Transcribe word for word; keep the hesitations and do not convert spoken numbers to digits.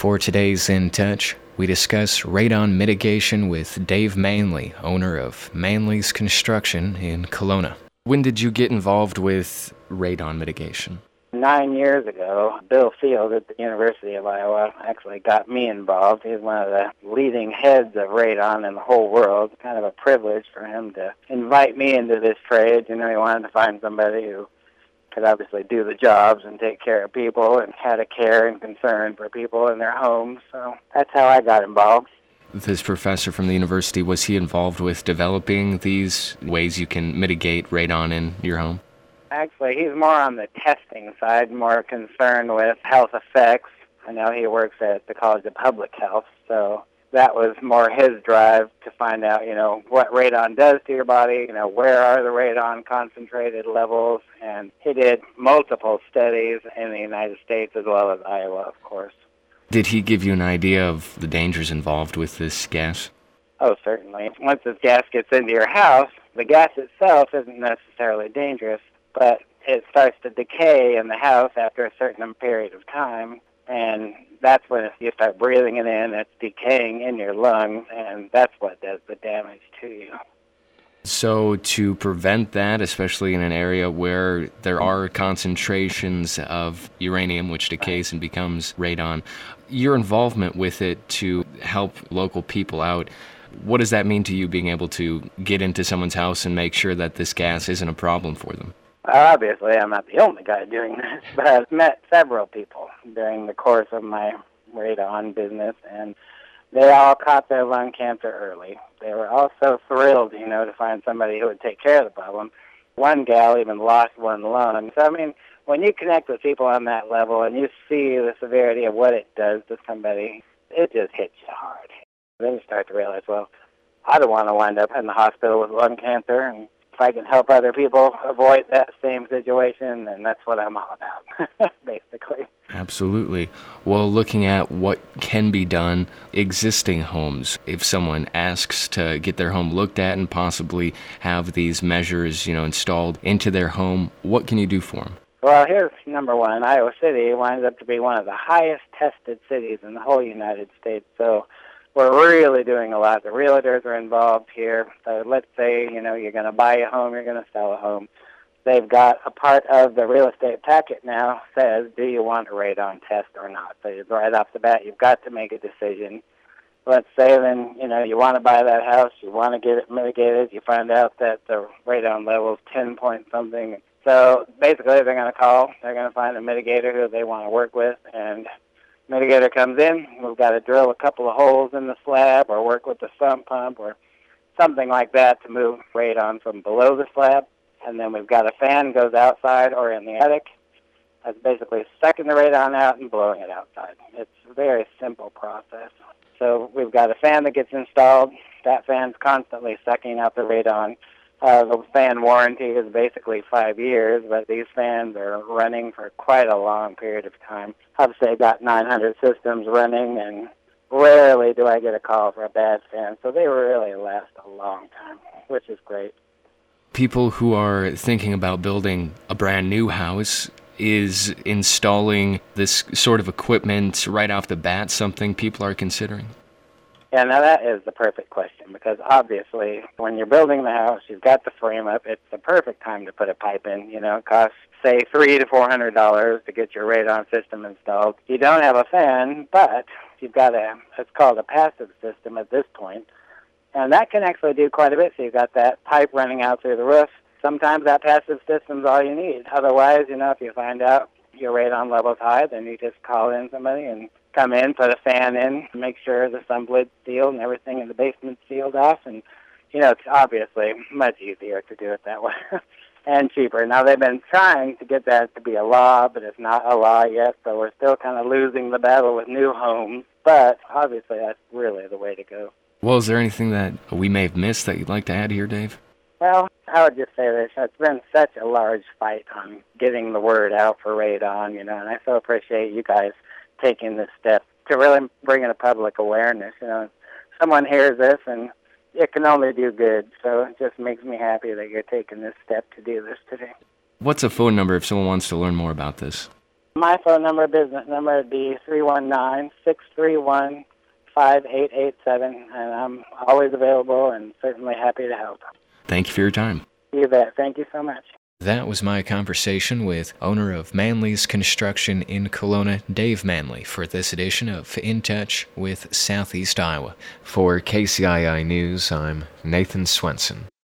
For today's In Touch, we discuss radon mitigation with Dave Manley, owner of Manley's Construction in Kelowna. When did you get involved with radon mitigation? Nine years ago, Bill Field at the University of Iowa actually got me involved. He's one of the leading heads of radon in the whole world. It's kind of a privilege for him to invite me into this trade. You know, he wanted to find somebody who could obviously do the jobs and take care of people and had a care and concern for people in their homes. So that's how I got involved. This professor from the university, was he involved with developing these ways you can mitigate radon in your home? Actually, he's more on the testing side, more concerned with health effects. I know he works at the College of Public Health, so that was more his drive to find out, you know, what radon does to your body, you know, where are the radon concentrated levels, and he did multiple studies in the United States as well as Iowa, of course. Did he give you an idea of the dangers involved with this gas? Oh, certainly. Once this gas gets into your house, the gas itself isn't necessarily dangerous, but it starts to decay in the house after a certain period of time, and that's when you start breathing it in, it's decaying in your lungs, and that's what does the damage to you. So to prevent that, especially in an area where there are concentrations of uranium, which decays and becomes radon, your involvement with it to help local people out, what does that mean to you, being able to get into someone's house and make sure that this gas isn't a problem for them? Obviously, I'm not the only guy doing this, but I've met several people during the course of my radon business, and they all caught their lung cancer early. They were all so thrilled, you know, to find somebody who would take care of the problem. One gal even lost one lung. So, I mean, when you connect with people on that level and you see the severity of what it does to somebody, it just hits you hard. Then you start to realize, well, I don't want to wind up in the hospital with lung cancer, and if I can help other people avoid that same situation, then that's what I'm all about, basically. Absolutely. Well, looking at what can be done, existing homes, if someone asks to get their home looked at and possibly have these measures, you know, installed into their home, what can you do for them? Well, here's number one. Iowa City winds up to be one of the highest tested cities in the whole United States, so we're really doing a lot. The realtors are involved here. So let's say, you know, you're going to buy a home, you're going to sell a home. They've got a part of the real estate packet now says, do you want a radon test or not? So right off the bat, you've got to make a decision. Let's say then, you know, you want to buy that house, you want to get it mitigated, you find out that the radon level is ten point something. So basically they're going to call, they're going to find a mitigator who they want to work with, and mitigator comes in, we've got to drill a couple of holes in the slab or work with the sump pump or something like that to move radon from below the slab. And then we've got a fan goes outside or in the attic. That's basically sucking the radon out and blowing it outside. It's a very simple process. So we've got a fan that gets installed. That fan's constantly sucking out the radon. Uh, the fan warranty is basically five years, but these fans are running for quite a long period of time. I've say got nine hundred systems running, and rarely do I get a call for a bad fan. So they really last a long time, which is great. People who are thinking about building a brand new house, is installing this sort of equipment right off the bat something people are considering? Yeah, now that is the perfect question, because obviously when you're building the house, you've got the frame up, it's the perfect time to put a pipe in. You know, it costs, say, three to four hundred dollars to get your radon system installed. You don't have a fan, but you've got a, it's called a passive system at this point, and that can actually do quite a bit. So you've got that pipe running out through the roof. Sometimes that passive system's all you need. Otherwise, you know, if you find out your radon level's high, then you just call in somebody and come in, put a fan in, make sure the sump lid's sealed and everything in the basement's sealed off. And, you know, it's obviously much easier to do it that way and cheaper. Now, they've been trying to get that to be a law, but it's not a law yet, so we're still kind of losing the battle with new homes. But obviously, that's really the way to go. Well, is there anything that we may have missed that you'd like to add here, Dave? Well, I would just say this. It's been such a large fight on getting the word out for radon, you know, and I so appreciate you guys taking this step to really bring in a public awareness. You know, someone hears this and it can only do good, so it just makes me happy that you're taking this step to do this today. What's a phone number if someone wants to learn more about this? My phone number, business number, would be three one nine, six three one, five eight eight seven, and I'm always available and certainly happy to help. Thank you for your time. You bet. Thank you so much. That was my conversation with owner of Manley's Construction in Kelowna, Dave Manley, for this edition of In Touch with Southeast Iowa. For K C I I News, I'm Nathan Swenson.